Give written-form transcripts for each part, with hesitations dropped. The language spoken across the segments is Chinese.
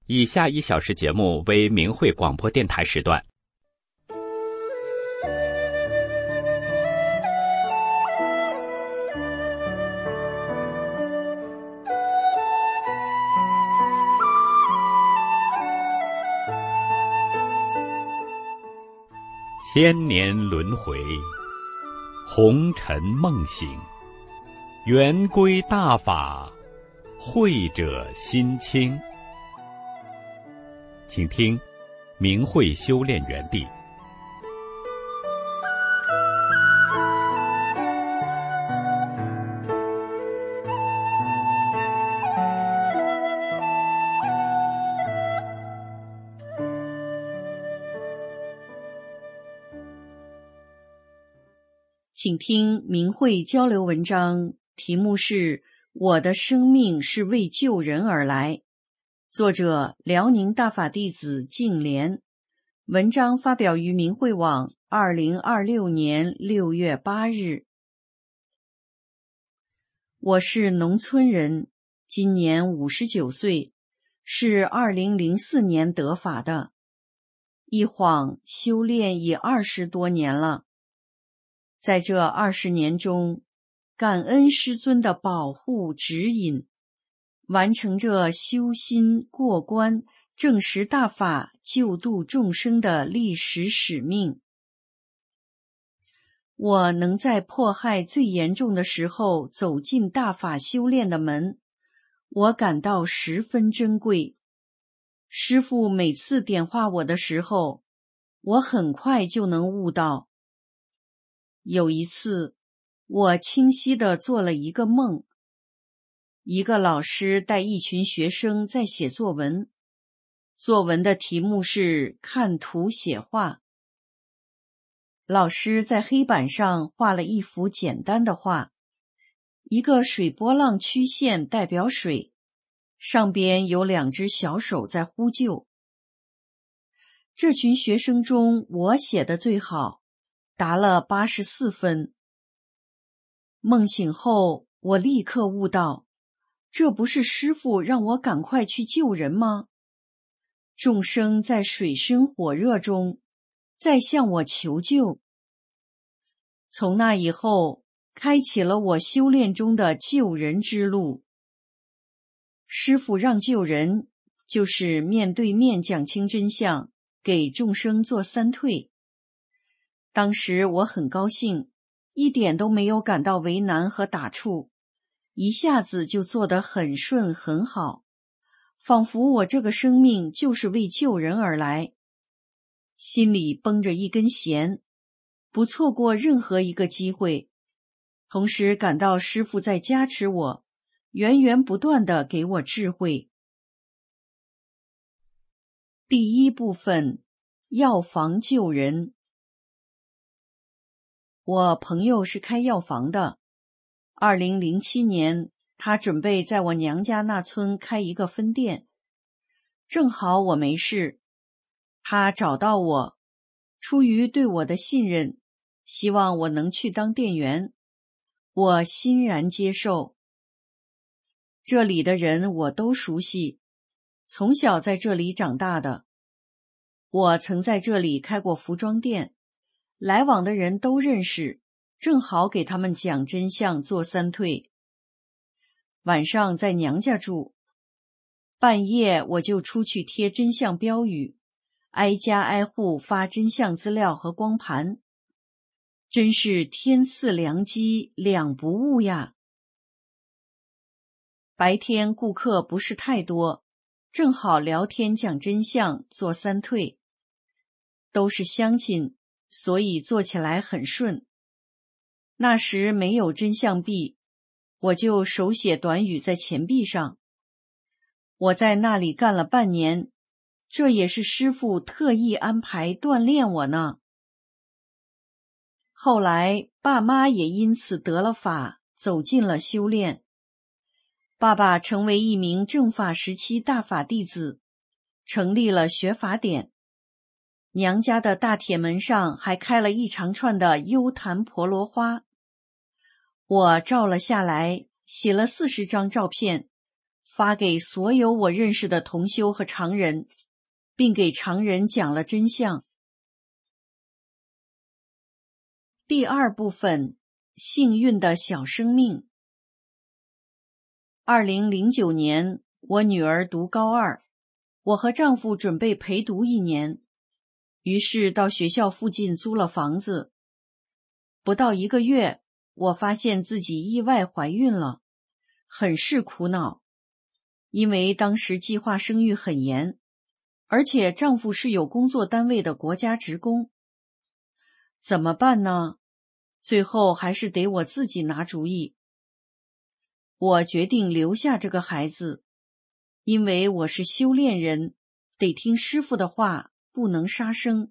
以下1小时节目为明慧广播电台时段。千年轮回，红尘梦醒，圆归大法，慧者心清。请听明慧修炼园地。 请听明慧交流文章，题目是我的生命是为救人而来，作者辽宁大法弟子净莲，文章发表于明慧网2026年6月8日。我是农村人，今年59岁，是2004年得法的，一晃修炼已20多年了。在这20年中，感恩师尊的保护指引，完成着修心过关、证实大法、救度众生的历史使命。我能在迫害最严重的时候走进大法修炼的门，我感到十分珍贵。师父每次点化我的时候，我很快就能悟到。有一次，我清晰地做了一个梦。一个老师带一群学生在写作文，作文的题目是看图写画。老师在黑板上画了一幅简单的画，一个水波浪曲线代表水，上边有2只小手在呼救。这群学生中，我写的最好，答了84分。梦醒后，我立刻悟到，这不是师父让我赶快去救人吗？众生在水深火热中，在向我求救。从那以后，开启了我修炼中的救人之路。师父让救人，就是面对面讲清真相，给众生做3退。当时我很高兴，一点都没有感到为难和打怵，一下子就做得很顺很好，仿佛我这个生命就是为救人而来，心里绷着一根弦，不错过任何一个机会，同时感到师父在加持我，源源不断地给我智慧。第1部分，药房救人。我朋友是开药房的，2007年，他准备在我娘家那村开一个分店。正好我没事，他找到我，出于对我的信任，希望我能去当店员。我欣然接受。这里的人我都熟悉，从小在这里长大的。我曾在这里开过服装店，来往的人都认识，正好给他们讲真相做3退。晚上在娘家住，半夜我就出去贴真相标语，挨家挨户发真相资料和光盘。真是天赐良机，两不误呀。白天顾客不是太多，正好聊天讲真相做3退。都是乡亲，所以做起来很顺。那时没有真相币，我就手写短语在钱币上。我在那里干了半年，这也是师父特意安排锻炼我呢。后来爸妈也因此得了法，走进了修炼。爸爸成为一名正法时期大法弟子，成立了学法典。娘家的大铁门上还开了一长串的幽檀婆罗花，我照了下来，写了40张照片， 发给所有我认识的同修和常人，并给常人讲了真相。第二部分，幸运的小生命。2009年，我女儿读高2，我和丈夫准备陪读1年，于是到学校附近租了房子。不到1个月，我发现自己意外怀孕了，很是苦恼，因为当时计划生育很严，而且丈夫是有工作单位的国家职工。怎么办呢？最后还是得我自己拿主意。我决定留下这个孩子，因为我是修炼人，得听师父的话，不能杀生。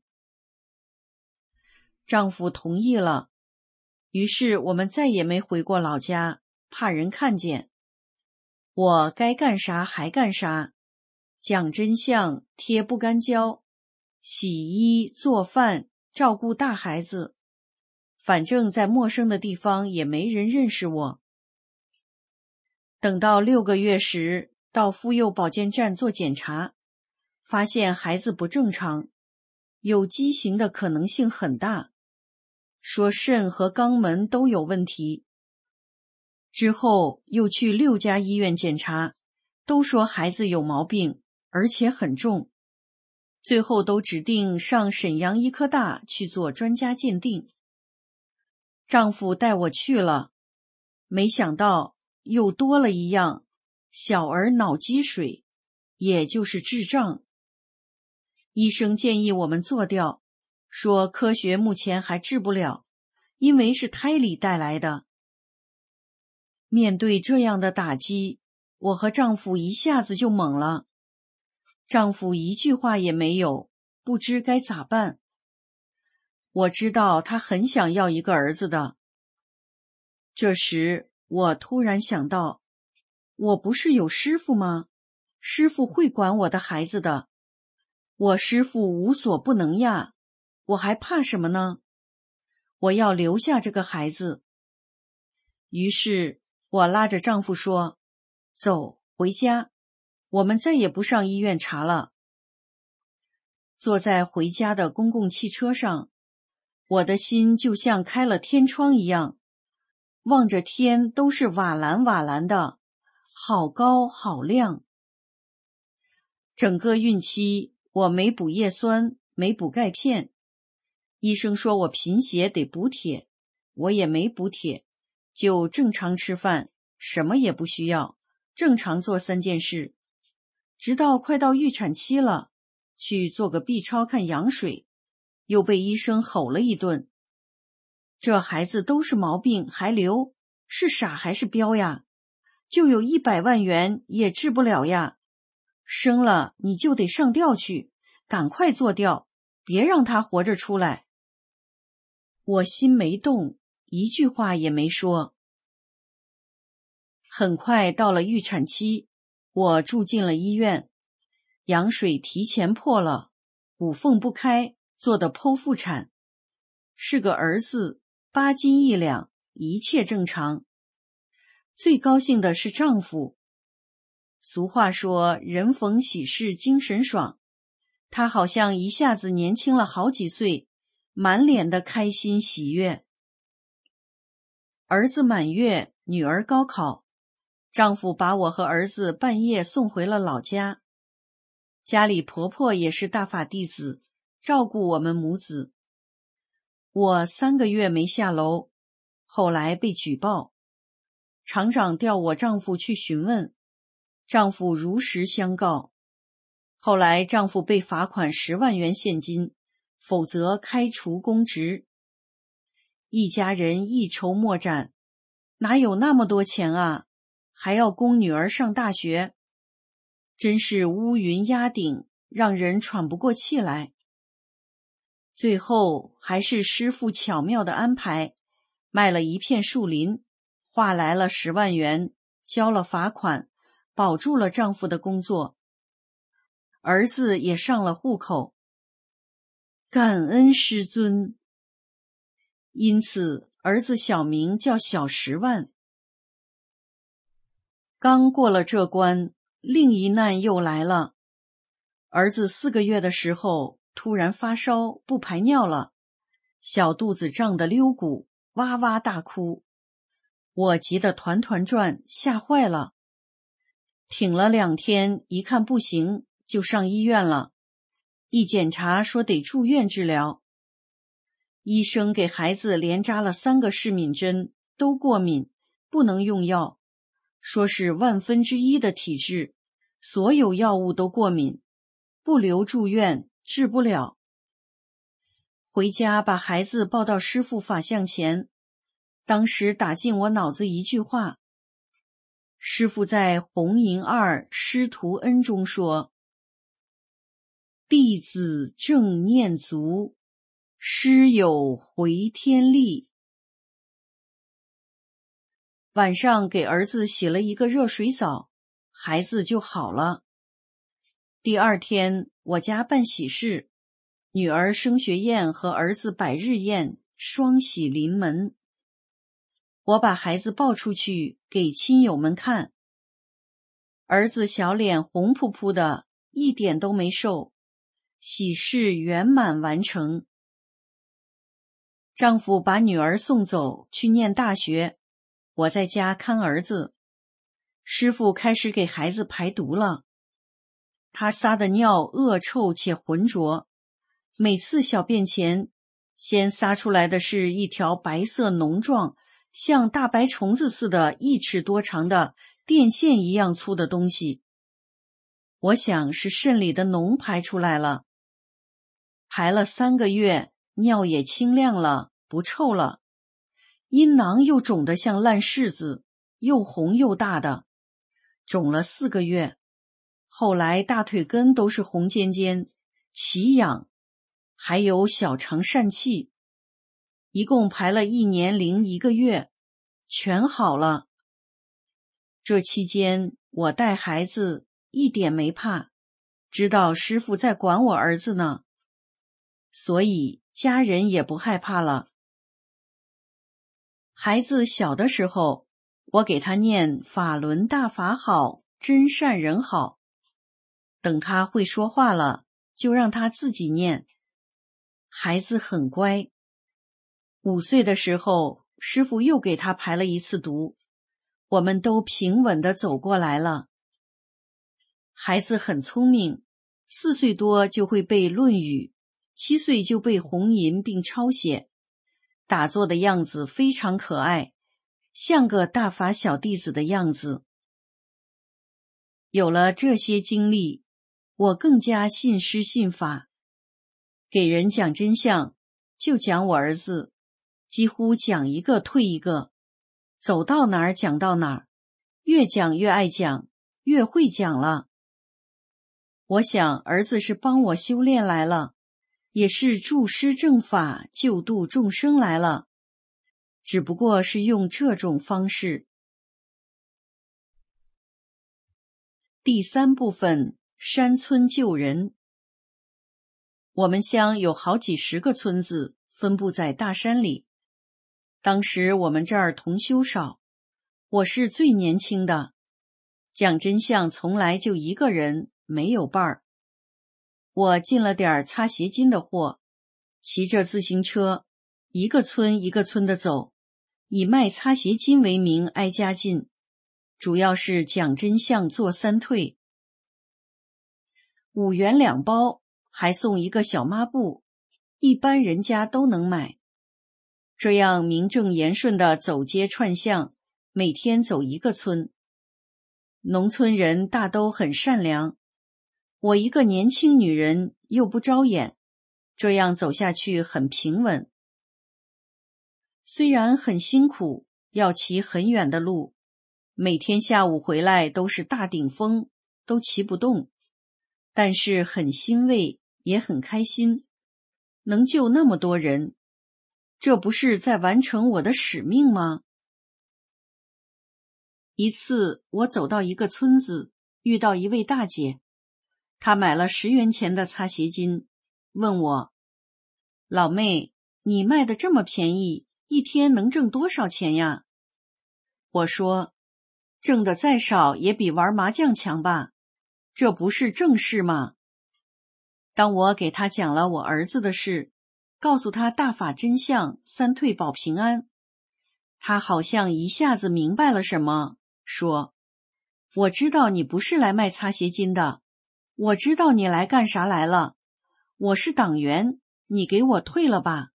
丈夫同意了，于是我们再也没回过老家，怕人看见。我该干啥还干啥，讲真相，贴不干胶，洗衣做饭，照顾大孩子，反正在陌生的地方也没人认识我。等到6个月时，到妇幼保健站做检查，发现孩子不正常，有畸形的可能性很大，说肾和肛门都有问题。之后又去6家医院检查，都说孩子有毛病，而且很重，最后都指定上沈阳医科大去做专家鉴定。丈夫带我去了，没想到又多了一样，小儿脑积水，也就是智障。医生建议我们做掉，说科学目前还治不了，因为是胎里带来的。面对这样的打击，我和丈夫一下子就懵了。丈夫一句话也没有，不知该咋办。我知道他很想要一个儿子的。这时我突然想到，我不是有师父吗？师父会管我的孩子的，我师父无所不能呀，我还怕什么呢？我要留下这个孩子。于是我拉着丈夫说，走，回家，我们再也不上医院查了。坐在回家的公共汽车上，我的心就像开了天窗一样，望着天都是瓦蓝瓦蓝的，好高好亮。整个孕期我没补叶酸，没补钙片，医生说我贫血得补铁，我也没补铁，就正常吃饭，什么也不需要，正常做3件事。直到快到预产期了，去做个 B 超看羊水，又被医生吼了一顿。这孩子都是毛病还留，是傻还是彪呀？就有100万元也治不了呀！生了你就得上吊去，赶快做掉，别让他活着出来。我心没动，一句话也没说。很快到了预产期，我住进了医院，羊水提前破了，骨缝不开，做的剖腹产，是个儿子，8斤1两，一切正常。最高兴的是丈夫。俗话说，人逢喜事精神爽，他好像一下子年轻了好几岁，满脸的开心喜悦。儿子满月，女儿高考，丈夫把我和儿子半夜送回了老家。家里婆婆也是大法弟子，照顾我们母子。我3个月没下楼，后来被举报，厂长调我丈夫去询问，丈夫如实相告。后来丈夫被罚款10万元现金，否则开除公职。一家人一筹莫展，哪有那么多钱啊？还要供女儿上大学，真是乌云压顶，让人喘不过气来。最后还是师父巧妙的安排，卖了一片树林，划来了10万元，交了罚款，保住了丈夫的工作。儿子也上了户口，感恩师尊。因此儿子小名叫小10万。刚过了这关， 另一难又来了。儿子4个月的时候，突然发烧，不排尿了，小肚子胀得溜鼓，哇哇大哭。我急得团团转，吓坏了。挺了2天，一看不行，就上医院了。一检查说得住院治疗。医生给孩子连扎了3个适敏针，都过敏，不能用药，说是1/1000的体质，所有药物都过敏，不留住院治不了。回家把孩子抱到师父法像前，当时打进我脑子一句话。师父在《弘淫2师徒恩》中说：弟子正念足，师有回天力。晚上给儿子洗了一个热水澡，孩子就好了。第2天我家办喜事，女儿升学宴和儿子百日宴双喜临门。我把孩子抱出去给亲友们看，儿子小脸红扑扑的，一点都没瘦，喜事圆满完成。丈夫把女儿送走去念大学，我在家看儿子。师父开始给孩子排毒了，他撒的尿恶臭且浑浊，每次小便前，先撒出来的是一条白色浓状，像大白虫子似的1尺多长的电线一样粗的东西。我想是肾里的脓排出来了。排了3个月，尿也清亮了，不臭了。阴囊又肿得像烂柿子，又红又大的，肿了4个月。后来大腿根都是红尖尖，奇痒，还有小肠疝气。一共排了1年零1个月，全好了。这期间我带孩子一点没怕，知道师父在管我儿子呢，所以家人也不害怕了。孩子小的时候，我给他念法轮大法好，真善人好。等他会说话了，就让他自己念。孩子很乖。5岁的时候，师父又给他排了1次毒，我们都平稳地走过来了。孩子很聪明，4岁多就会背《论语》，7岁就背弘淫并抄写，打坐的样子非常可爱，像个大法小弟子的样子。有了这些经历，我更加信师信法。给人讲真相，就讲我儿子，几乎讲一个退一个，走到哪儿讲到哪儿，越讲越爱讲，越会讲了。我想儿子是帮我修炼来了，也是助师正法救度众生来了，只不过是用这种方式。第3部分，山村救人。我们乡有好几10个村子，分布在大山里。当时我们这儿同修少，我是最年轻的，讲真相从来就一个人，没有伴儿。我进了点擦鞋巾的货，骑着自行车，一个村一个村的走，以卖擦鞋巾为名挨家进，主要是讲真相做3退，5元2包，还送一个小抹布，一般人家都能买。这样名正言顺地走街串巷，每天走一个村。农村人大都很善良，我一个年轻女人又不招眼，这样走下去很平稳。虽然很辛苦，要骑很远的路，每天下午回来都是大顶风，都骑不动，但是很欣慰，也很开心，能救那么多人，这不是在完成我的使命吗？一次我走到一个村子，遇到一位大姐，她买了10元钱的擦鞋巾，问我：老妹，你卖的这么便宜，一天能挣多少钱呀？我说： 挣得再少也比玩麻将强吧？这不是正事吗？当我给他讲了我儿子的事，告诉他大法真相，三退保平安，他好像一下子明白了什么，说：我知道你不是来卖擦鞋巾的，我知道你来干啥来了，我是党员，你给我退了吧。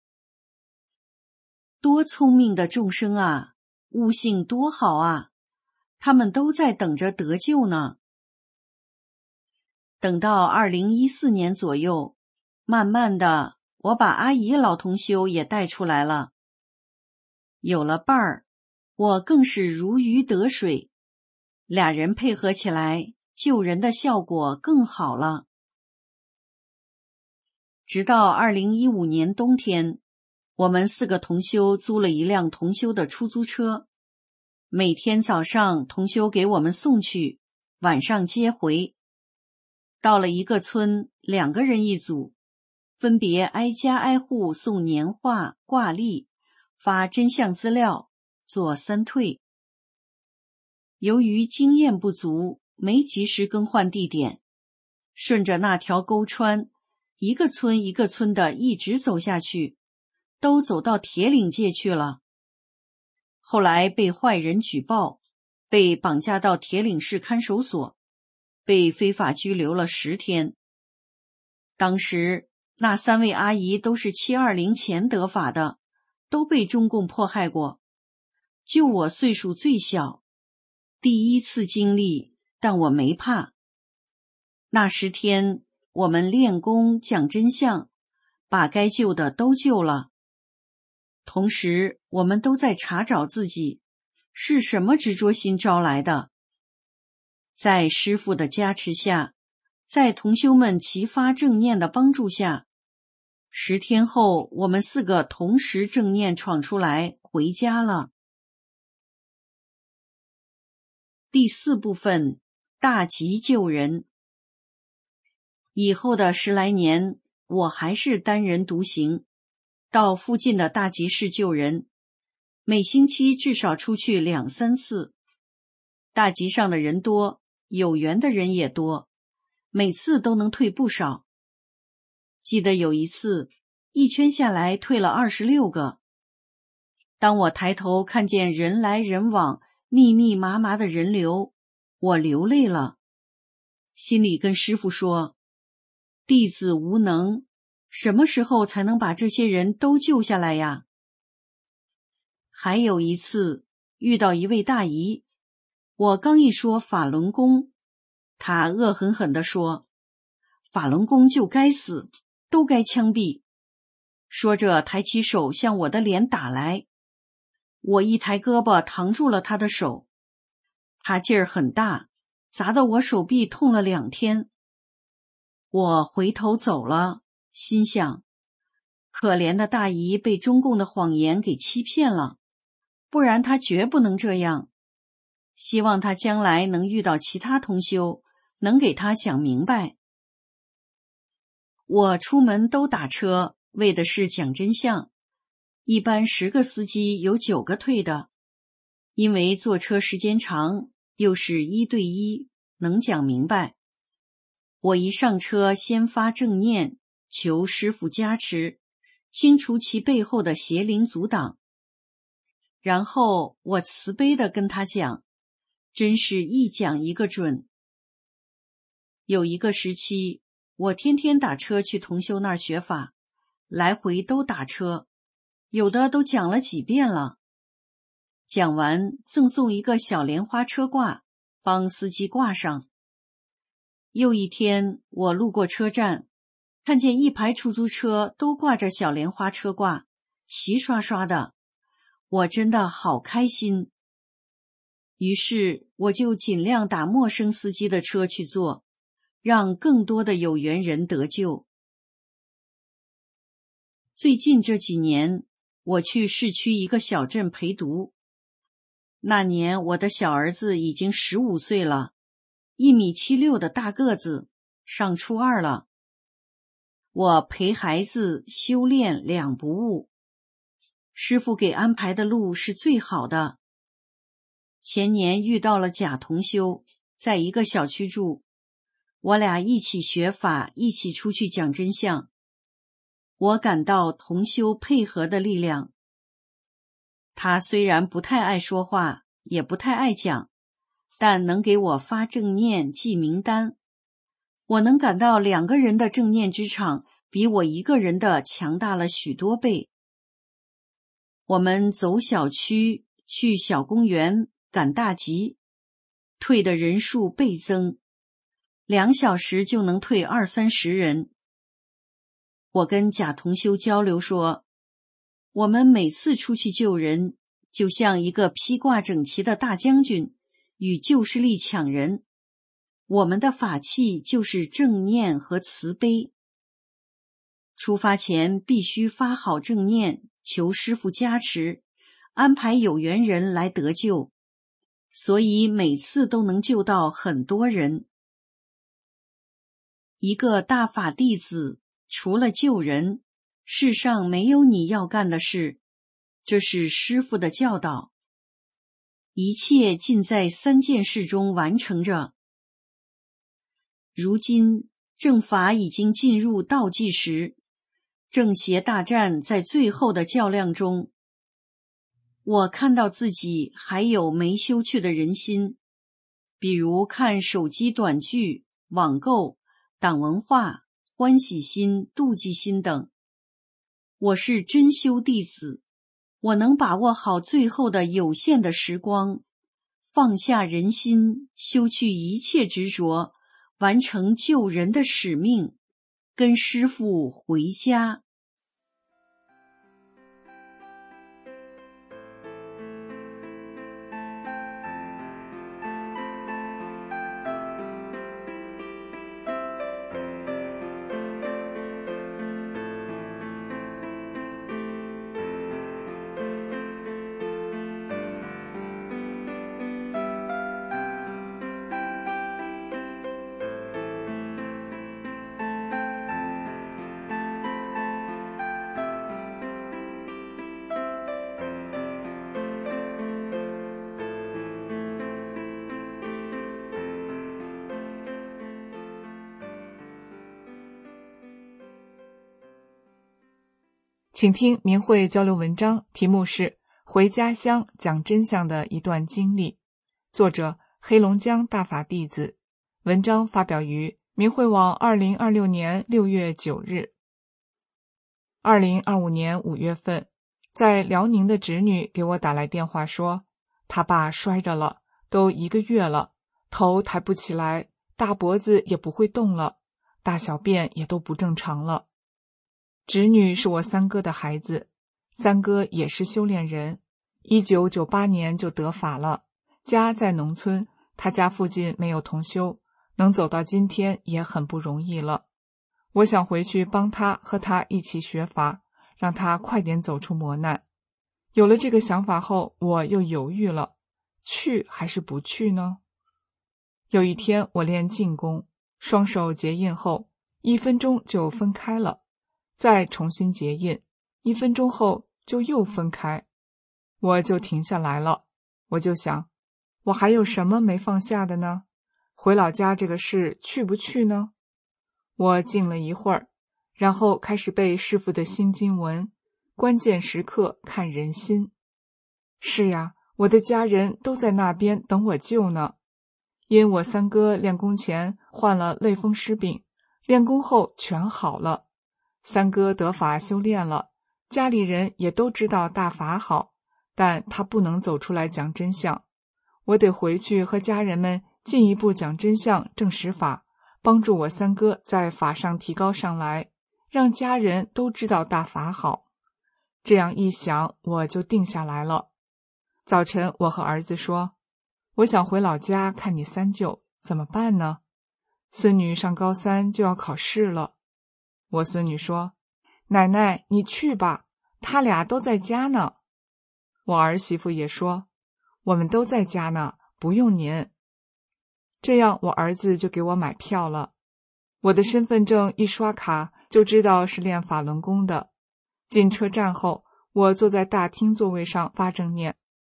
多聪明的众生啊，悟性多好啊，他们都在等着得救呢。等到2014年左右，慢慢的，我把阿姨老同修也带出来了。有了伴儿，我更是如鱼得水，俩人配合起来，救人的效果更好了。直到2015年冬天，我们4个同修租了一辆同修的出租车，每天早上同修给我们送去，晚上接回。到了一个村，2个人一组，分别挨家挨户送年画、挂历，发真相资料，做三退。由于经验不足，没及时更换地点，顺着那条沟川，一个村一个村的一直走下去，都走到铁岭界去了。后来被坏人举报，被绑架到铁岭市看守所，被非法拘留了10天。当时那3位阿姨都是720前得法的，都被中共迫害过，就我岁数最小，第一次经历，但我没怕。那10天我们练功讲真相，把该救的都救了。同时我们都在查找自己是什么执着心招来的。在师父的加持下，在同修们齐发正念的帮助下，10天后我们4个同时正念闯出来回家了。第4部分，大吉救人。以后的10来年，我还是单人独行，到附近的大集市救人，每星期至少出去2、3次。大集上的人多，有缘的人也多，每次都能退不少。记得有一次，一圈下来退了26个。当我抬头看见人来人往、密密麻麻的人流，我流泪了，心里跟师父说：弟子无能，什么时候才能把这些人都救下来呀？还有一次遇到一位大姨，我刚一说法轮功，她恶狠狠地说：法轮功就该死，都该枪毙。说着抬起手向我的脸打来，我一抬胳膊扛住了她的手，她劲儿很大，砸得我手臂痛了2天。我回头走了，心想，可怜的大姨被中共的谎言给欺骗了，不然她绝不能这样。希望她将来能遇到其他同修，能给她讲明白。我出门都打车，为的是讲真相。一般10个司机有9个退的，因为坐车时间长，又是1对1，能讲明白。我一上车先发正念，求师父加持，清除其背后的邪灵阻挡。然后我慈悲地跟他讲，真是一讲一个准。有一个时期，我天天打车去同修那儿学法，来回都打车，有的都讲了几遍了。讲完赠送一个小莲花车挂，帮司机挂上。又一天，我路过车站，看见一排出租车都挂着小莲花车挂，齐刷刷的，我真的好开心。于是我就尽量打陌生司机的车去坐，让更多的有缘人得救。最近这几年，我去市区一个小镇陪读。那年我的小儿子已经15岁了，1.76米的大个子，上初2了。我陪孩子修炼2不误，师父给安排的路是最好的。 前年遇到了贾同修，在一个小区住，我俩一起学法，一起出去讲真相。我感到同修配合的力量。他虽然不太爱说话，也不太爱讲，但能给我发正念记名单。我能感到2个人的正念之场比我1个人的强大了许多倍。我们走小区，去小公园赶大集，退的人数倍增，2小时就能退20-30人。我跟贾同修交流说，我们每次出去救人，就像一个披挂整齐的大将军，与旧势力抢人。我们的法器就是正念和慈悲。出发前必须发好正念，求师父加持，安排有缘人来得救，所以每次都能救到很多人。一个大法弟子，除了救人，世上没有你要干的事，这是师父的教导。一切尽在3件事中完成着。如今正法已经进入倒计时，正邪大战在最后的较量中。我看到自己还有没修去的人心，比如看手机短剧、网购、党文化、欢喜心、妒忌心等。我是真修弟子，我能把握好最后的有限的时光，放下人心，修去一切执着，完成救人的使命，跟师父回家。 请听明慧交流文章，题目是回家乡讲真相的一段经历，作者黑龙江大法弟子，文章发表于明慧网2026年6月9日。2025年5月份，在辽宁的侄女给我打来电话说，他爸摔着了，都1个月了，头抬不起来，大脖子也不会动了，大小便也都不正常了。侄女是我三哥的孩子，三哥也是修炼人，1998年就得法了，家在农村，他家附近没有同修，能走到今天也很不容易了。我想回去帮他和他一起学法，让他快点走出磨难。有了这个想法后，我又犹豫了，去还是不去呢？有一天我练静功，双手结印后1分钟就分开了，再重新结印，1分钟后就又分开，我就停下来了。我就想，我还有什么没放下的呢？回老家这个事去不去呢？我静了一会儿，然后开始背师父的心经文，关键时刻看人心。是呀，我的家人都在那边等我救呢。因我三哥练功前患了类风湿病，练功后全好了。三哥得法修炼了，家里人也都知道大法好，但他不能走出来讲真相。我得回去和家人们进一步讲真相，证实法，帮助我三哥在法上提高上来，让家人都知道大法好。这样一想，我就定下来了。早晨我和儿子说，我想回老家看你三舅，怎么办呢？孙女上高3就要考试了。我孙女说，奶奶你去吧，他俩都在家呢。我儿媳妇也说，我们都在家呢，不用您。这样我儿子就给我买票了。我的身份证一刷卡就知道是练法轮功的。进车站后，我坐在大厅座位上发正念。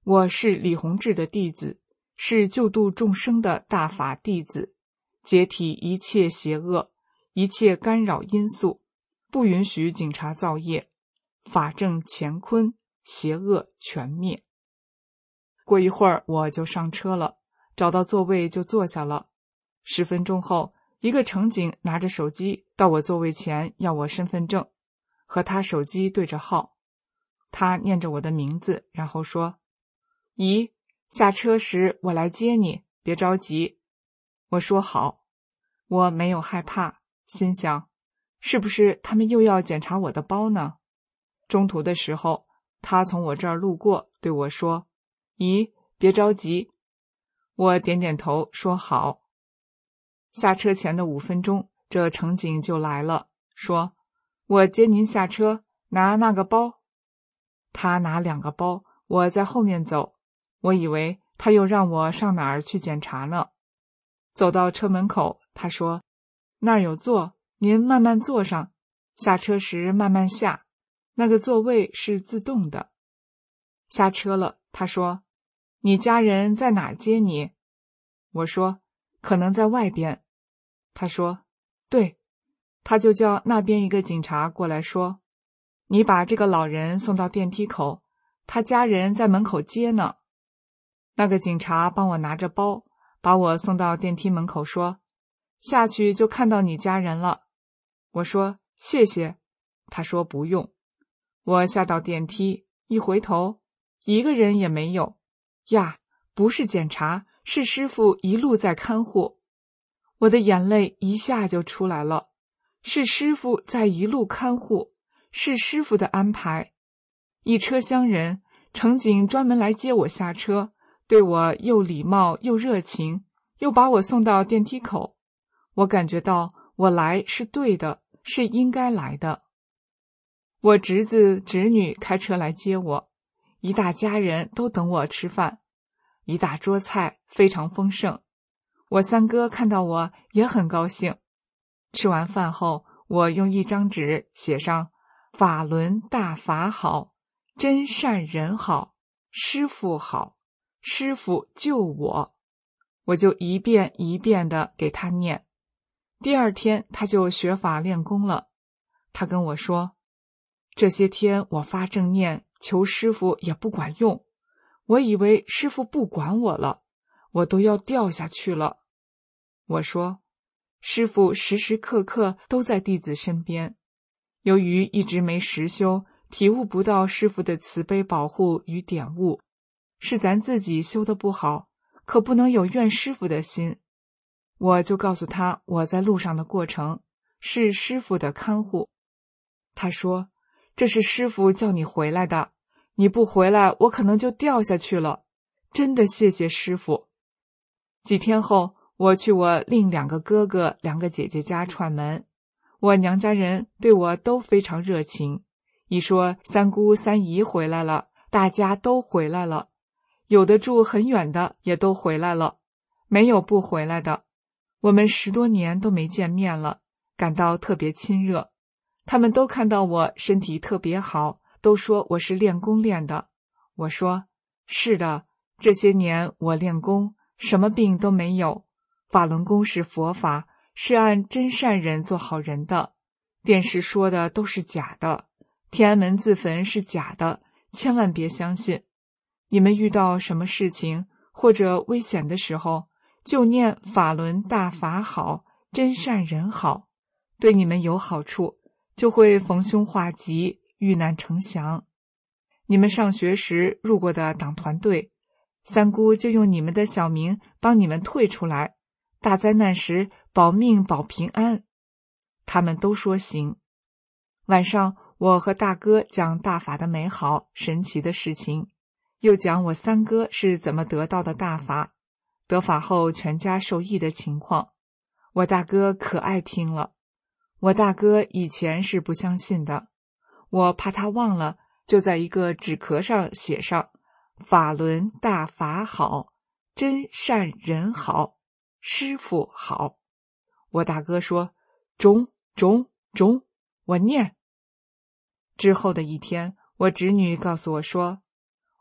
我是李洪志的弟子，是救度众生的大法弟子，解体一切邪恶，一切干扰因素，不允许警察造业，法正乾坤，邪恶全灭。过一会儿我就上车了，找到座位就坐下了。10分钟后，一个乘警拿着手机到我座位前要我身份证，和他手机对着号。他念着我的名字，然后说：姨，下车时我来接你，别着急。我说好。我没有害怕，心想，是不是他们又要检查我的包呢？中途的时候，他从我这儿路过，对我说：姨，别着急。我点点头，说好。下车前的5分钟，这乘警就来了，说：我接您下车，拿那个包。他拿2个包，我在后面走，我以为他又让我上哪儿去检查呢。走到车门口，他说：那儿有座，您慢慢坐上，下车时慢慢下，那个座位是自动的。下车了，他说：你家人在哪儿接你？我说：可能在外边。他说：对。他就叫那边一个警察过来说：你把这个老人送到电梯口，他家人在门口接呢。那个警察帮我拿着包，把我送到电梯门口，说：下去就看到你家人了。我说：谢谢。他说不用。我下到电梯，一回头，一个人也没有。呀，不是检查，是师傅一路在看护。我的眼泪一下就出来了，是师傅在一路看护，是师傅的安排。一车厢人，乘警专门来接我下车，对我又礼貌又热情，又把我送到电梯口。我感觉到我来是对的，是应该来的。我侄子侄女开车来接我，一大家人都等我吃饭，一大桌菜非常丰盛。我三哥看到我也很高兴。吃完饭后，我用一张纸写上法轮大法好，真善人好，师父好，师父救我。我就一遍一遍地给他念。第2天他就学法练功了。他跟我说，这些天我发正念求师父也不管用，我以为师父不管我了，我都要掉下去了。我说，师父时时刻刻都在弟子身边，由于一直没实修，体悟不到师父的慈悲保护与点悟，是咱自己修得不好，可不能有怨师父的心。我就告诉他我在路上的过程，是师父的看护。他说，这是师父叫你回来的，你不回来我可能就掉下去了，真的谢谢师父。几天后，我去我另2个哥哥2个姐姐家串门，我娘家人对我都非常热情，一说三姑三姨回来了，大家都回来了，有的住很远的也都回来了，没有不回来的。我们10多年都没见面了，感到特别亲热。他们都看到我身体特别好，都说我是练功练的。我说，是的，这些年我练功，什么病都没有。法轮功是佛法，是按真善人做好人的。电视说的都是假的，天安门自焚是假的，千万别相信。你们遇到什么事情或者危险的时候，就念法轮大法好，真善人好，对你们有好处，就会逢凶化吉，遇难成祥。你们上学时入过的党团队，三姑就用你们的小名帮你们退出来，大灾难时保命保平安。他们都说行。晚上我和大哥讲大法的美好神奇的事情，又讲我三哥是怎么得到的大法，得法后全家受益的情况。我大哥可爱听了。我大哥以前是不相信的，我怕他忘了，就在一个纸壳上写上法轮大法好，真善人好，师父好。我大哥说中，我念。之后的一天，我侄女告诉我说，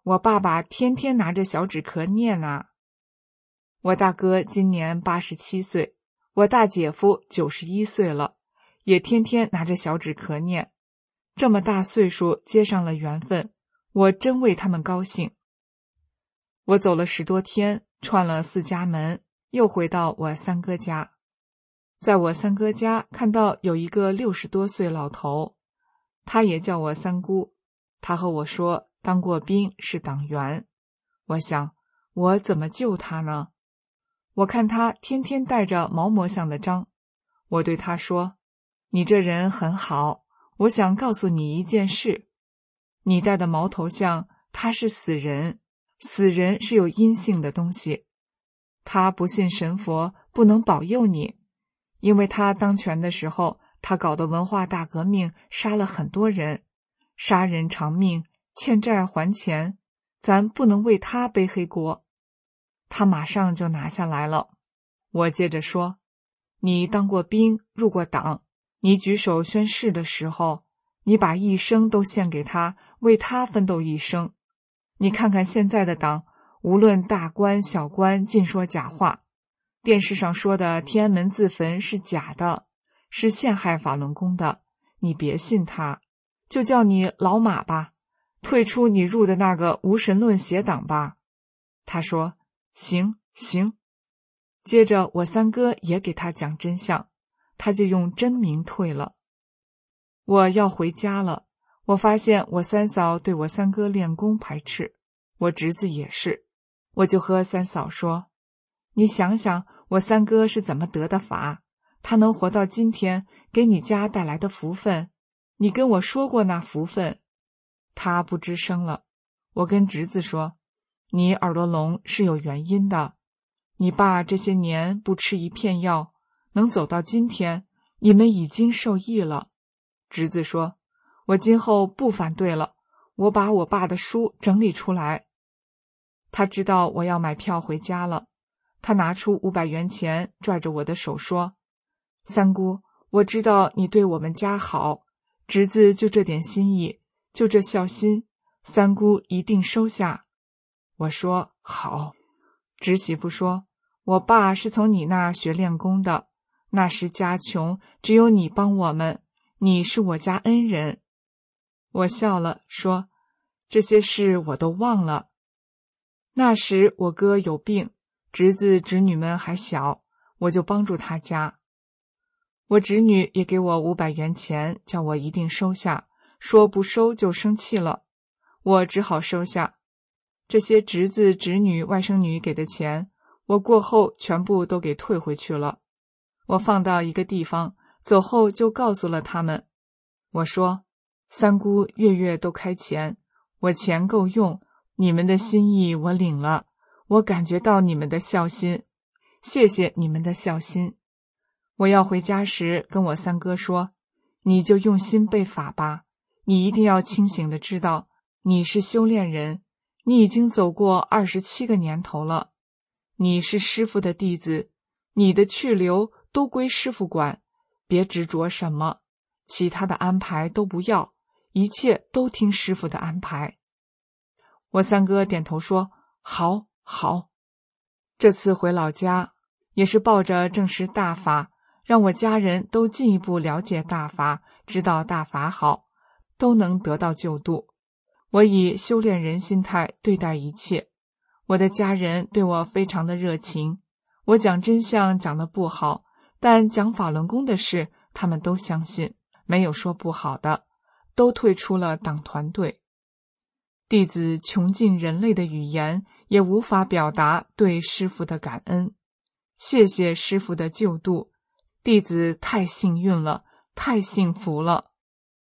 我爸爸天天拿着小纸壳念啊。我大哥今年87岁，我大姐夫91岁了，也天天拿着小纸壳念。这么大岁数接上了缘分，我真为他们高兴。我走了10多天，串了4家门，又回到我三哥家。在我三哥家看到有一个60多岁老头，他也叫我三姑。他和我说当过兵，是党员。我想，我怎么救他呢？我看他天天带着毛模像的章，我对他说，你这人很好，我想告诉你一件事。你戴的毛头像，他是死人，死人是有阴性的东西，他不信神佛，不能保佑你。因为他当权的时候，他搞的文化大革命，杀了很多人，杀人偿命，欠债还钱，咱不能为他背黑锅。他马上就拿下来了。我接着说，你当过兵，入过党，你举手宣誓的时候，你把一生都献给他，为他奋斗一生。你看看现在的党，无论大官小官，尽说假话。电视上说的天安门自焚是假的，是陷害法轮功的，你别信他，就叫你老马吧，退出你入的那个无神论邪党吧。他说行行。接着我三哥也给他讲真相，他就用真名退了。我要回家了，我发现我三嫂对我三哥练功排斥，我侄子也是。我就和三嫂说，你想想我三哥是怎么得的法，他能活到今天，给你家带来的福分，你跟我说过那福分。他不吱声了。我跟侄子说，你耳朵聋是有原因的，你爸这些年不吃一片药，能走到今天，你们已经受益了。侄子说，我今后不反对了，我把我爸的书整理出来。他知道我要买票回家了，他拿出500元钱，拽着我的手说，三姑，我知道你对我们家好，侄子就这点心意，就这孝心，三姑一定收下。我说好。侄媳妇说，我爸是从你那学练功的，那时家穷，只有你帮我们，你是我家恩人。我笑了，说，这些事我都忘了。那时我哥有病，侄子侄女们还小，我就帮助他家。我侄女也给我500元钱，叫我一定收下，说不收就生气了。我只好收下。这些侄子侄女外甥女给的钱，我过后全部都给退回去了。我放到一个地方，走后就告诉了他们。我说，三姑月月都开钱，我钱够用，你们的心意我领了，我感觉到你们的孝心，谢谢你们的孝心。我要回家时跟我三哥说，你就用心背法吧，你一定要清醒的知道，你是修炼人，你已经走过27个年头了，你是师父的弟子，你的去留都归师父管，别执着什么，其他的安排都不要，一切都听师父的安排。我三哥点头说，好，好。这次回老家，也是抱着证实大法，让我家人都进一步了解大法，知道大法好，都能得到救度。我以修炼人心态对待一切，我的家人对我非常的热情，我讲真相讲得不好，但讲法轮功的事，他们都相信，没有说不好的，都退出了党团队。弟子穷尽人类的语言，也无法表达对师父的感恩。谢谢师父的救度，弟子太幸运了，太幸福了。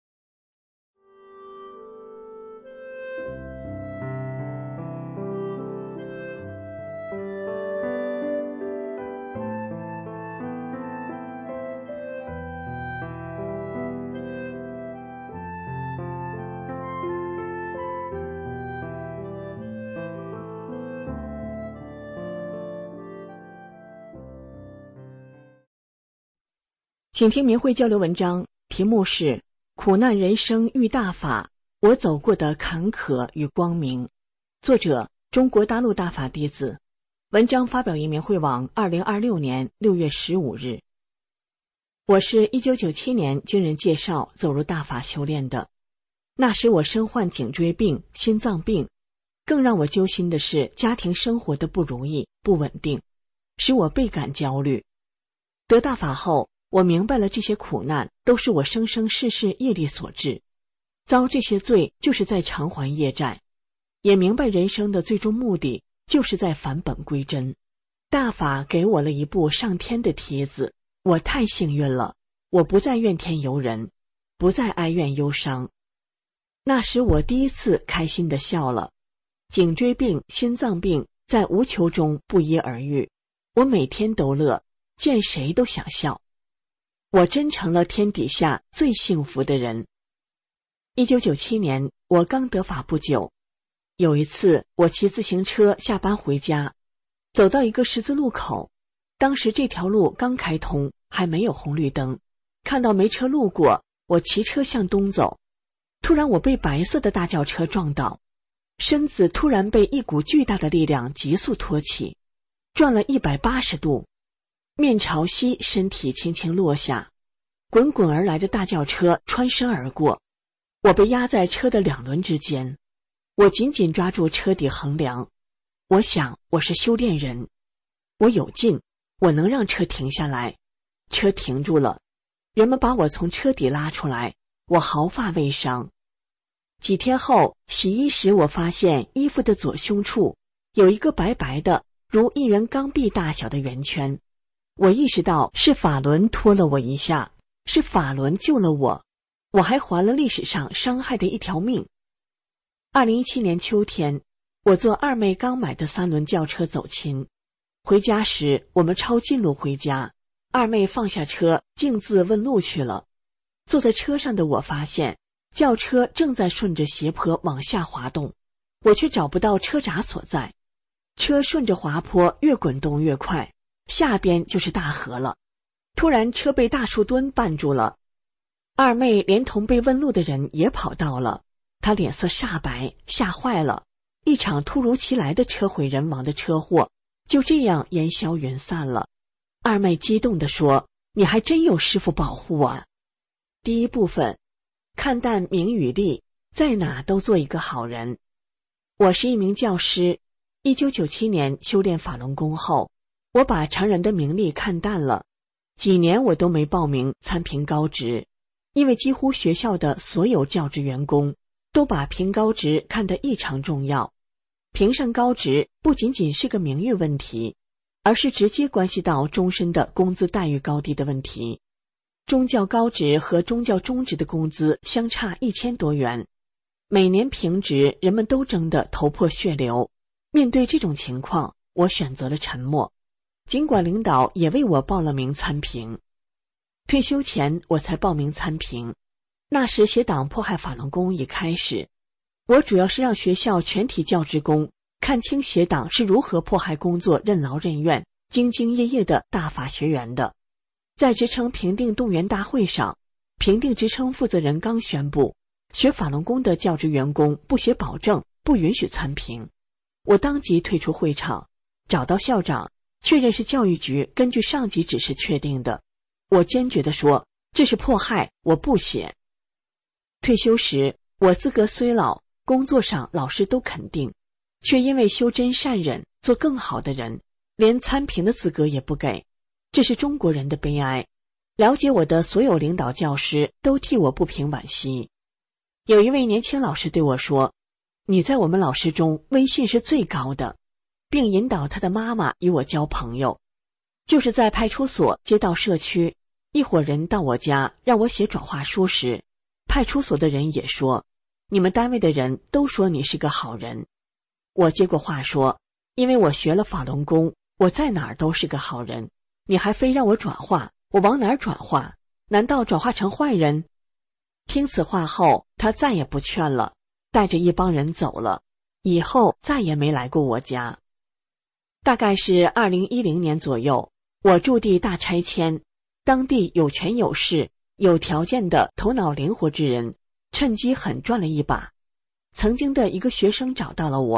请听明慧交流文章，题目是苦难人生遇大法，我走过的坎坷与光明， 作者中国大陆大法弟子。文章发表于明慧网2026年6月15日。我是1997年经人介绍走入大法修炼的，那时我身患颈椎病、心脏病，更让我揪心的是家庭生活的不如意、不稳定，使我倍感焦虑。得大法后，我明白了这些苦难都是我生生世世业力所致，遭这些罪就是在偿还业债，也明白人生的最终目的就是在返本归真。大法给我了一部上天的梯子，我太幸运了，我不再怨天尤人，不再哀怨忧伤。那时我第一次开心地笑了。颈椎病、心脏病在无求中不一而愈，我每天都乐，见谁都想笑。我真成了天底下最幸福的人。1997年，我刚得法不久。有一次，我骑自行车下班回家，走到一个十字路口，当时这条路刚开通，还没有红绿灯，看到没车路过，我骑车向东走，突然我被白色的大轿车撞倒，身子突然被一股巨大的力量急速托起，转了180度，面朝西，身体轻轻落下，滚滚而来的大轿车穿身而过，我被压在车的两轮之间，我紧紧抓住车底横梁，我想我是修炼人，我有劲，我能让车停下来。车停住了，人们把我从车底拉出来，我毫发未伤。几天后，洗衣时我发现衣服的左胸处有一个白白的如1元钢币大小的圆圈，我意识到是法轮拖了我一下，是法轮救了我，我还还了历史上伤害的一条命。2017年秋天，我坐二妹刚买的3轮轿车走亲，回家时我们抄近路回家，二妹放下车径自问路去了。坐在车上的我发现轿车正在顺着斜坡往下滑动，我却找不到车闸所在，车顺着滑坡越滚动越快，下边就是大河了。突然车被大树墩绊住了，二妹连同被问路的人也跑到了，她脸色煞白，吓坏了，一场突如其来的车毁人亡的车祸就这样烟消云散了。二妹激动地说，你还真有师父保护啊。第一部分，看淡名与利，在哪都做一个好人。我是一名教师，1997年修炼法轮功后，我把常人的名利看淡了，几年我都没报名参评高职，因为几乎学校的所有教职员工都把评高职看得异常重要。评上高职不仅仅是个名誉问题，而是直接关系到终身的工资待遇高低的问题。宗教高职和宗教中职的工资相差1000多元，每年评职人们都争得头破血流。面对这种情况，我选择了沉默，尽管领导也为我报了名参评。退休前我才报名参评，那时邪党迫害法轮功已开始，我主要是让学校全体教职工看清邪党是如何迫害工作任劳任怨、兢兢业业的大法学员的。在职称评定动员大会上，评定职称负责人刚宣布，学法轮功的教职员工不写保证，不允许参评。我当即退出会场，找到校长，确认是教育局根据上级指示确定的。我坚决地说，这是迫害，我不写。退休时，我资格虽老，工作上老师都肯定，却因为修真善忍，做更好的人，连参评的资格也不给。这是中国人的悲哀。了解我的所有领导教师都替我不平惋惜。有一位年轻老师对我说，你在我们老师中威信是最高的，并引导他的妈妈与我交朋友。就是在派出所接到社区，一伙人到我家让我写转化书时，派出所的人也说，你们单位的人都说你是个好人。我接过话说，因为我学了法轮功，我在哪儿都是个好人，你还非让我转化，我往哪儿转化？难道转化成坏人？听此话后，他再也不劝了，带着一帮人走了，以后再也没来过我家。大概是2010年左右，我驻地大拆迁，当地有权有势、有条件的头脑灵活之人趁机狠赚了一把。曾经的一个学生找到了我，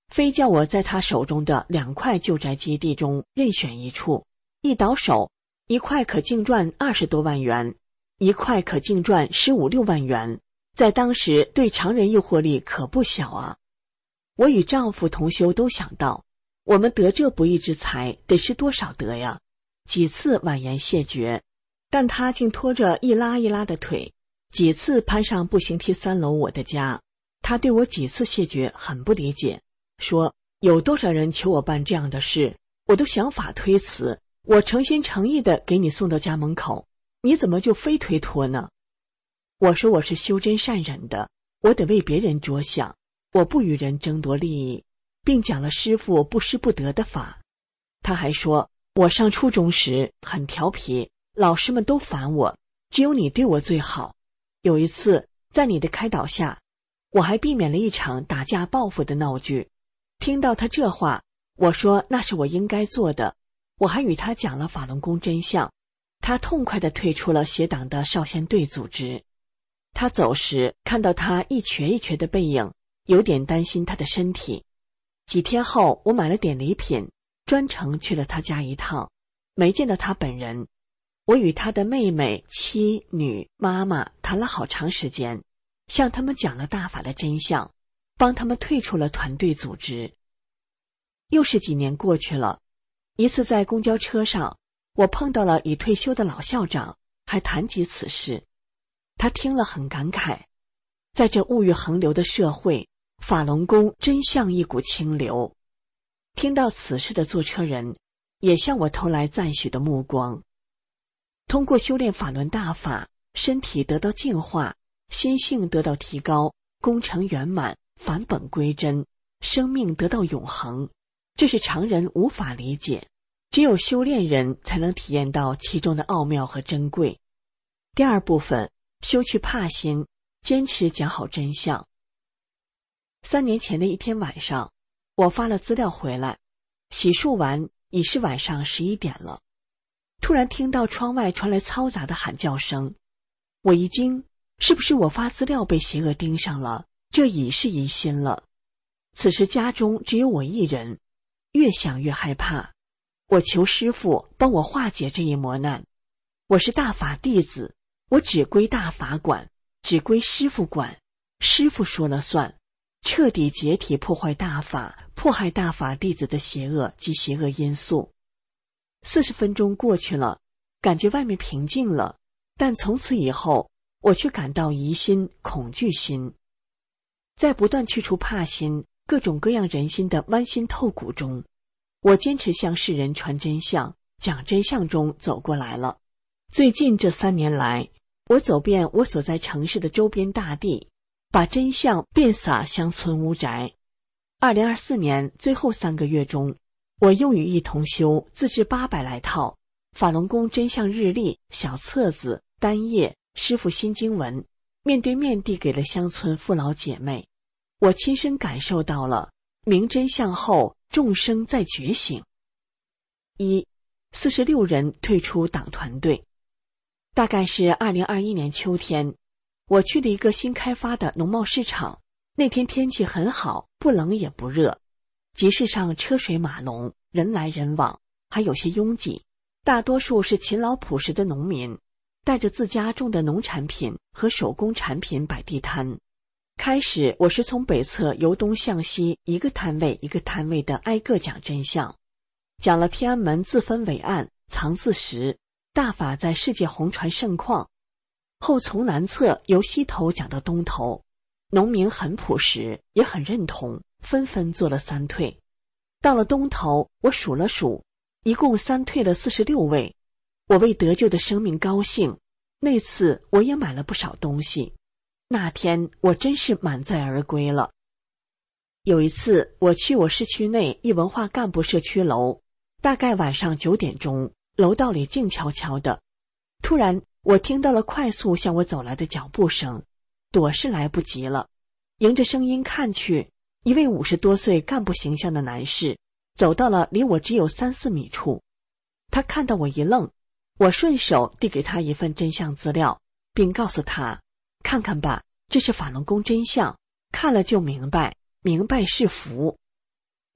非叫我在他手中的2块旧宅基地中任选一处，一倒手，1块可净赚20多万元，1块可净赚15、16万元，在当时对常人诱惑力可不小啊。我与丈夫同修都想到，我们得这不义之财得是多少得呀，几次婉言谢绝，但他竟拖着一拉一拉的腿，几次攀上步行梯3楼我的家。他对我几次谢绝很不理解，说有多少人求我办这样的事，我都想法推辞，我诚心诚意地给你送到家门口，你怎么就非推脱呢？我说我是修真善忍的，我得为别人着想，我不与人争夺利益，并讲了师父不失不得的法。他还说我上初中时很调皮，老师们都烦我，只有你对我最好。有一次在你的开导下，我还避免了一场打架报复的闹剧。听到他这话，我说那是我应该做的，我还与他讲了法轮功真相。他痛快地退出了邪党的少先队组织。他走时看到他一瘸一瘸的背影，有点担心他的身体。几天后，我买了点礼品，专程去了他家一趟，没见到他本人。我与他的妹妹、妻、女、妈妈谈了好长时间，向他们讲了大法的真相，帮他们退出了团队组织。又是几年过去了，一次在公交车上，我碰到了已退休的老校长，还谈及此事。他听了很感慨，在这物欲横流的社会，法轮功真像一股清流。听到此事的坐车人也向我投来赞许的目光。通过修炼法轮大法，身体得到净化，心性得到提高，功成圆满，返本归真，生命得到永恒，这是常人无法理解，只有修炼人才能体验到其中的奥妙和珍贵。第二部分，修去怕心，坚持讲好真相。3年前的一天晚上，我发了资料回来，洗漱完已是晚上11点了。突然听到窗外传来嘈杂的喊叫声，我一惊，是不是我发资料被邪恶盯上了？这已是疑心了。此时家中只有我一人，越想越害怕。我求师父帮我化解这一磨难。我是大法弟子，我只归大法管，只归师父管，师父说了算，彻底解体破坏大法，迫害大法弟子的邪恶及邪恶因素。40分钟过去了，感觉外面平静了，但从此以后，我却感到疑心、恐惧心。在不断去除怕心、各种各样人心的剜心透骨中，我坚持向世人传真相、讲真相中走过来了。最近这3年来，我走遍我所在城市的周边大地，把真相遍洒乡村屋宅。2024年最后3个月中，我又与一同修自制800来套法轮功真相日历、小册子、单页、师父新经文，面对面递给了乡村父老姐妹。我亲身感受到了明真相后众生在觉醒。46人退出党团队。大概是2021年秋天，我去了一个新开发的农贸市场，那天天气很好，不冷也不热，集市上车水马龙，人来人往，还有些拥挤，大多数是勤劳朴实的农民，带着自家种的农产品和手工产品摆地摊。开始我是从北侧由东向西，一个摊位一个摊位的挨个讲真相，讲了天安门自分伟案、藏字石、大法在世界红传盛况。后从南侧由西头讲到东头，农民很朴实，也很认同，纷纷做了3退。到了东头，我数了数，一共3退了46位。我为得救的生命高兴，那次我也买了不少东西。那天我真是满载而归了。有一次我去我市区内一文化干部社区楼，大概晚上9点钟，楼道里静悄悄的，突然我听到了快速向我走来的脚步声，躲是来不及了。迎着声音看去，一位50多岁干部形象的男士走到了离我只有3-4米处。他看到我一愣，我顺手递给他一份真相资料，并告诉他，看看吧，这是法轮功真相，看了就明白，明白是福。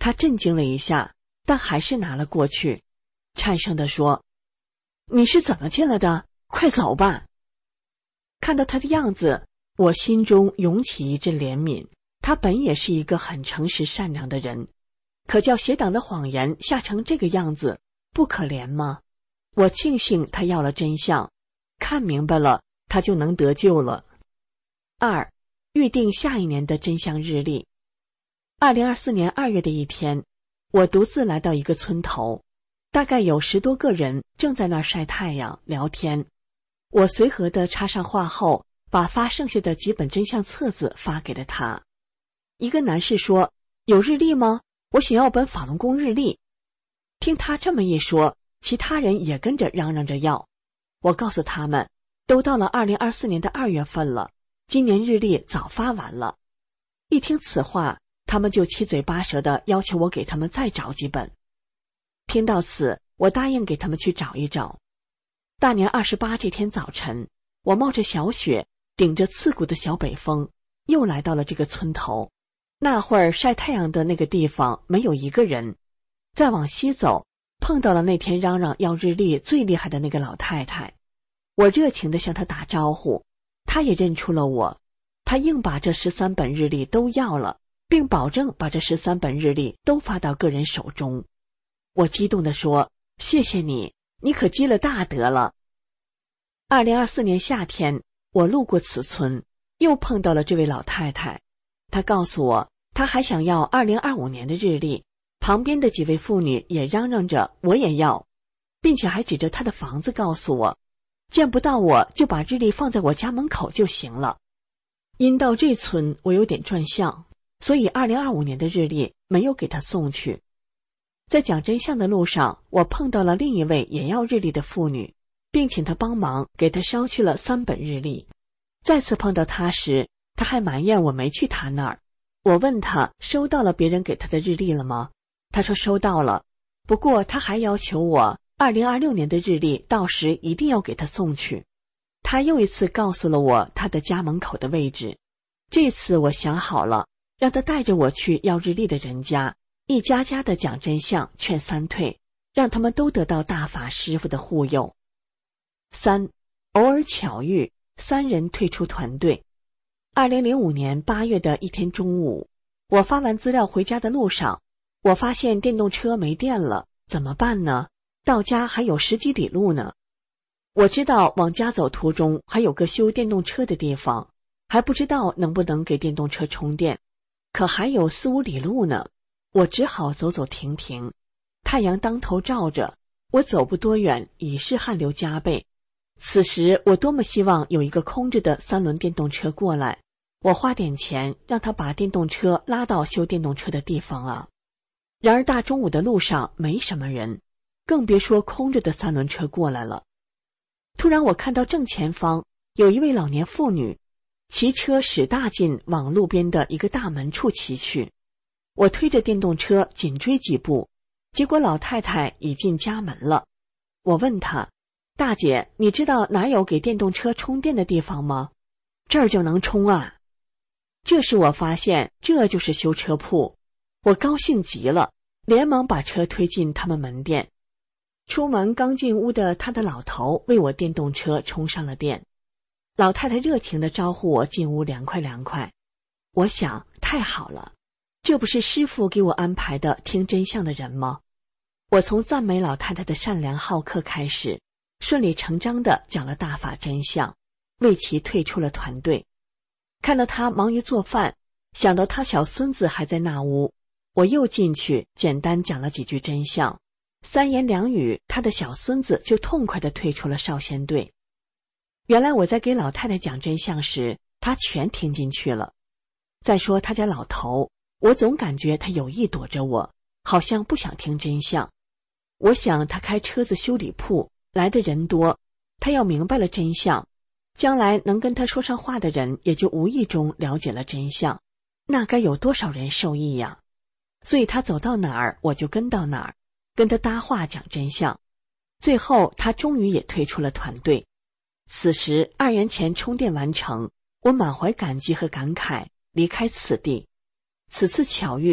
他震惊了一下，但还是拿了过去，颤声地说：“你是怎么进来的？快走吧！”看到他的样子，我心中涌起一阵怜悯。他本也是一个很诚实善良的人，可叫邪党的谎言吓成这个样子，不可怜吗？我庆幸他要了真相，看明白了，他就能得救了。2. 预定下一年的真相日历。2024年2月的一天，我独自来到一个村头，大概有10多个人正在那儿晒太阳聊天。我随和地插上话后，把发剩下的几本真相册子发给了他。一个男士说：“有日历吗？我想要本法轮功日历。”听他这么一说，其他人也跟着嚷嚷着要。我告诉他们，都到了2024年的2月份了，今年日历早发完了。一听此话，他们就七嘴八舌地要求我给他们再找几本。听到此，我答应给他们去找一找。大年28这天早晨，我冒着小雪，顶着刺骨的小北风，又来到了这个村头。那会儿晒太阳的那个地方没有一个人。再往西走，碰到了那天嚷嚷要日历最厉害的那个老太太。我热情地向她打招呼，她也认出了我。她硬把这13本日历都要了，并保证把这13本日历都发到个人手中。我激动地说：“谢谢你，你可积了大德了。”2024年夏天，我路过此村，又碰到了这位老太太。她告诉我，她还想要2025年的日历，旁边的几位妇女也嚷嚷着我也要，并且还指着她的房子告诉我，见不到我就把日历放在我家门口就行了。因到这村我有点转向，所以2025年的日历没有给她送去。在讲真相的路上，我碰到了另一位也要日历的妇女，并请她帮忙给她捎去了3本日历。再次碰到她时，她还埋怨我没去她那儿。我问她收到了别人给她的日历了吗？她说收到了，不过她还要求我2026年的日历到时一定要给她送去。她又一次告诉了我她的家门口的位置。这次我想好了，让她带着我去要日历的人家，一家家的讲真相，劝三退，让他们都得到大法师父的护佑。3. 偶尔巧遇，3人退出团队。2005年8月的一天中午，我发完资料回家的路上，我发现电动车没电了，怎么办呢？到家还有10几里路呢。我知道往家走途中还有个修电动车的地方，还不知道能不能给电动车充电，可还有4、5里路呢。我只好走走停停。太阳当头照着，我走不多远已是汗流浃背。此时我多么希望有一个空着的3轮电动车过来，我花点钱让他把电动车拉到修电动车的地方啊。然而大中午的路上没什么人，更别说空着的3轮车过来了。突然我看到正前方有一位老年妇女骑车驶大劲往路边的一个大门处骑去。我推着电动车紧追几步，结果老太太已进家门了。我问她：“大姐，你知道哪有给电动车充电的地方吗？这儿就能充啊。”这时我发现这就是修车铺，我高兴极了，连忙把车推进他们门店。出门刚进屋的他的老头为我电动车充上了电。老太太热情地招呼我进屋凉快凉快。我想，太好了，这不是师父给我安排的听真相的人吗？我从赞美老太太的善良好客开始，顺理成章地讲了大法真相，为其退出了团队。看到他忙于做饭，想到他小孙子还在那屋，我又进去简单讲了几句真相，3言2语，他的小孙子就痛快地退出了少先队。原来我在给老太太讲真相时，他全听进去了。再说他家老头，我总感觉他有意躲着我，好像不想听真相。我想他开车子修理铺，来的人多，他要明白了真相，将来能跟他说上话的人也就无意中了解了真相，那该有多少人受益呀？所以他走到哪儿我就跟到哪儿，跟他搭话讲真相。最后他终于也退出了团队。此时2元钱充电完成，我满怀感激和感慨离开此地。此次巧遇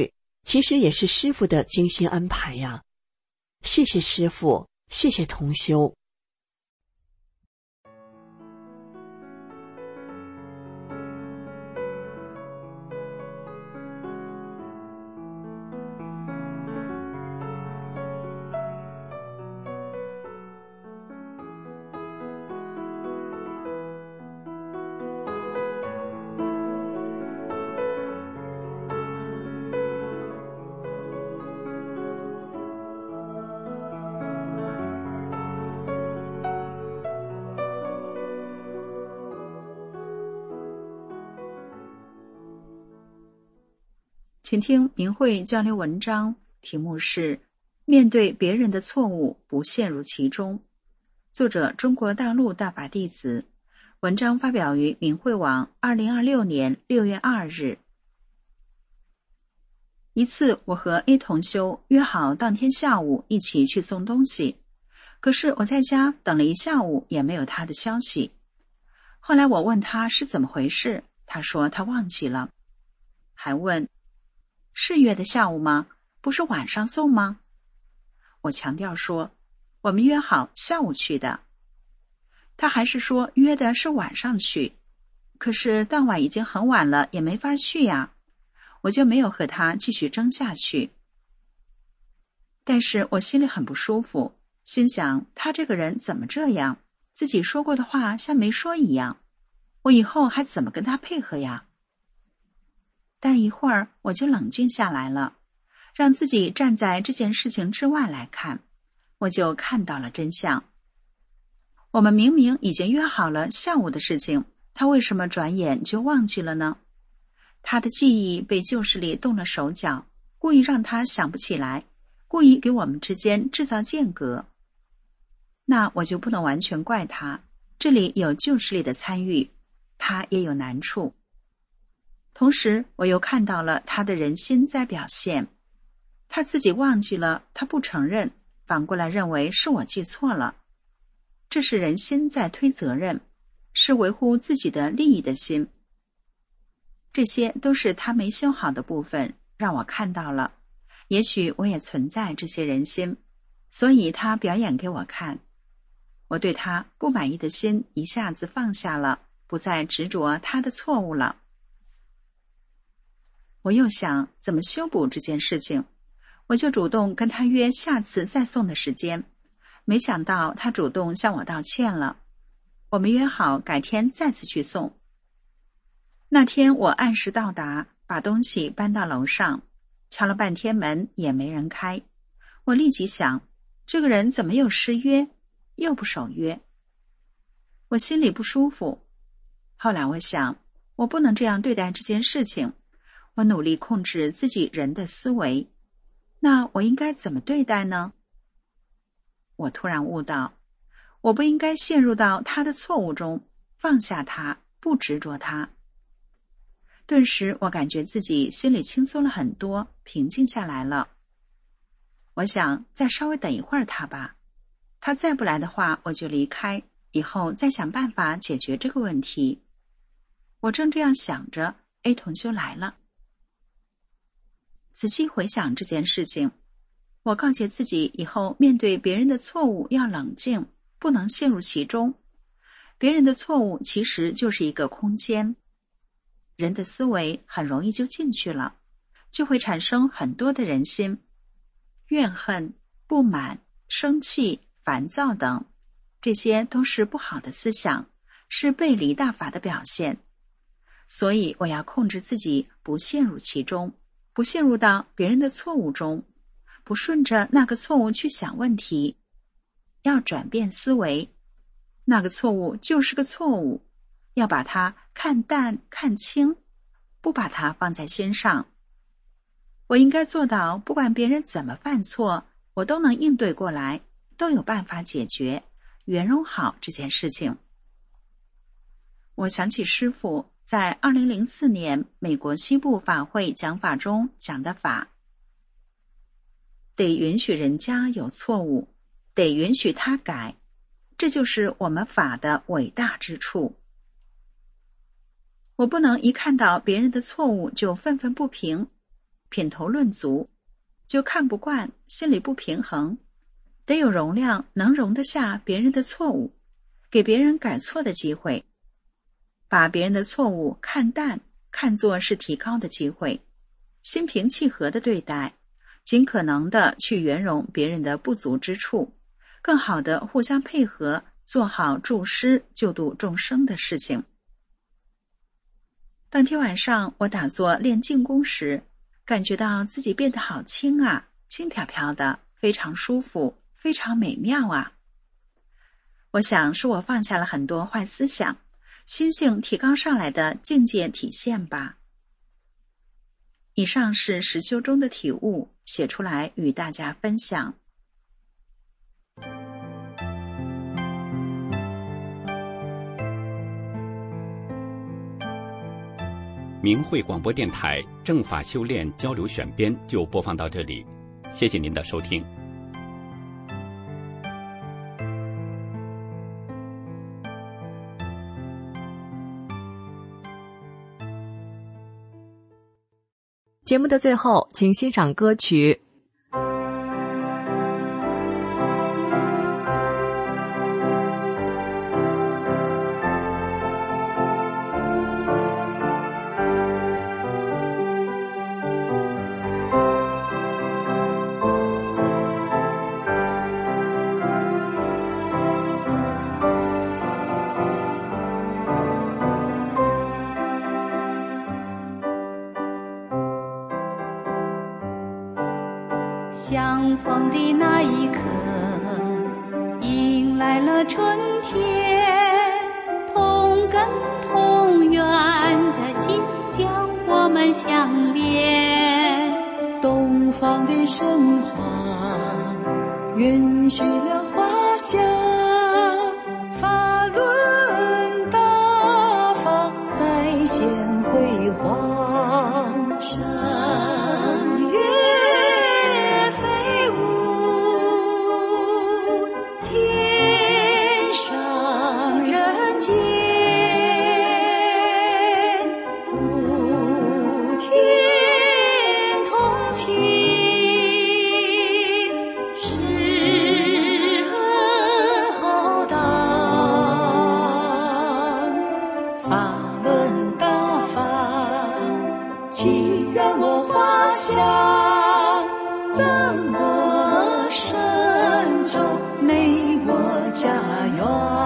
其实也是师父的精心安排呀。谢谢师父，谢谢同修。 请听明慧交流文章，题目是面对别人的错误不陷入其中，作者中国大陆大法弟子，文章发表于明慧网2026年6月2日。一次我和 A 同修约好当天下午一起去送东西，可是我在家等了一下午也没有他的消息。后来我问他是怎么回事，他说他忘记了，还问是约的下午吗？不是晚上送吗？我强调说我们约好下午去的。他还是说约的是晚上去，可是当晚已经很晚了，也没法去呀。我就没有和他继续争下去。但是我心里很不舒服，心想他这个人怎么这样，自己说过的话像没说一样，我以后还怎么跟他配合呀？但一会儿我就冷静下来了，让自己站在这件事情之外来看，我就看到了真相。我们明明已经约好了下午的事情，他为什么转眼就忘记了呢？他的记忆被旧事里动了手脚，故意让他想不起来，故意给我们之间制造间隔。那我就不能完全怪他，这里有旧事里的参与，他也有难处。同时我又看到了他的人心在表现，他自己忘记了，他不承认，反过来认为是我记错了。这是人心在推责任，是维护自己的利益的心。这些都是他没修好的部分，让我看到了。也许我也存在这些人心，所以他表演给我看。我对他不满意的心一下子放下了，不再执着他的错误了。我又想怎么修补这件事情，我就主动跟他约下次再送的时间。没想到他主动向我道歉了，我们约好改天再次去送。那天我按时到达，把东西搬到楼上，敲了半天门也没人开。我立即想，这个人怎么又失约，又不守约？我心里不舒服。后来我想，我不能这样对待这件事情，我努力控制自己人的思维。那我应该怎么对待呢？我突然悟到，我不应该陷入到他的错误中，放下他，不执着他。顿时我感觉自己心里轻松了很多，平静下来了。我想再稍微等一会儿他吧，他再不来的话我就离开，以后再想办法解决这个问题。我正这样想着， A 同修来了。仔细回想这件事情，我告诫自己以后面对别人的错误要冷静，不能陷入其中。别人的错误其实就是一个空间，人的思维很容易就进去了，就会产生很多的人心，怨恨、不满、生气、烦躁等，这些都是不好的思想，是背离大法的表现。所以我要控制自己不陷入其中，不陷入到别人的错误中，不顺着那个错误去想问题，要转变思维，那个错误就是个错误，要把它看淡看清，不把它放在心上。我应该做到不管别人怎么犯错，我都能应对过来，都有办法解决，圆融好这件事情。我想起师父在2004年美国西部法会讲法中讲的法，得允许人家有错误，得允许他改，这就是我们法的伟大之处。我不能一看到别人的错误就愤愤不平， 品头论足，就看不惯，心里不平衡，得有容量，能容得下别人的错误，给别人改错的机会，把别人的错误看淡，看作是提高的机会，心平气和地对待，尽可能地去圆融别人的不足之处，更好地互相配合，做好助师救度众生的事情。当天晚上我打坐练静功时，感觉到自己变得好轻啊，轻飘飘的，非常舒服，非常美妙啊。我想是我放下了很多坏思想，心性提高上来的境界体现吧。以上是实修中的体悟，写出来与大家分享。 明慧广播电台正法修炼交流选编就播放到这里，谢谢您的收听。 节目的最后，请欣赏歌曲相逢的那一刻，迎来了春天，同根同源的心将我们相连。 东方的神话允许了花香，法轮大法再现辉煌，声乐飞舞，天上人间，普天同庆，是很浩荡，法轮大法祈愿我花香，赠我神州，美我家园。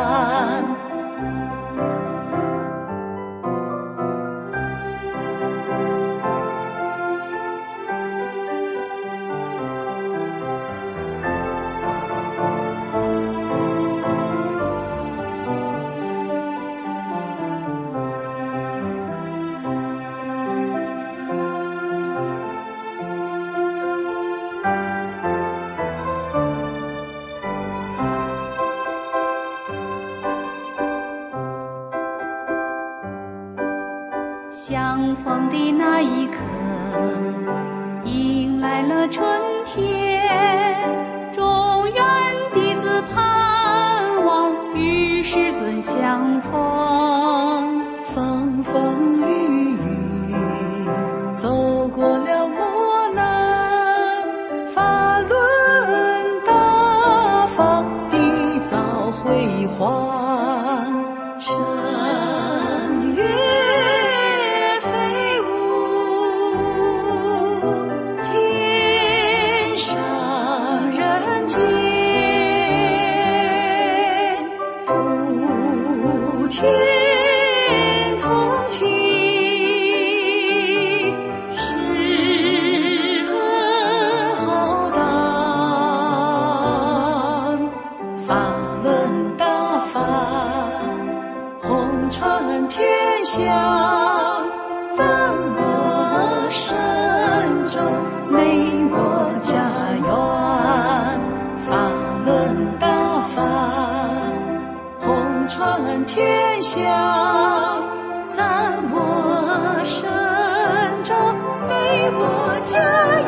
相逢的那一刻，迎来了春天，众缘弟子盼望与师尊相逢。 风风雨雨走过了磨难，法轮大法缔造辉煌，声乐飞舞，天上人间，普天同庆，是很浩荡，法轮大法红传天下，赠我神州，美我家园。法轮大法红传天下，赞我神州，美我家园。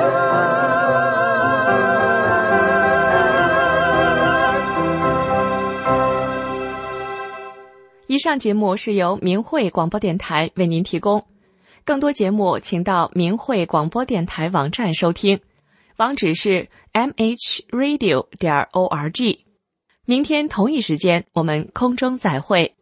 以上节目是由明慧广播电台为您提供。 更多节目请到明慧广播电台网站收听，网址是 mhradio.org。明天同一时间我们空中再会。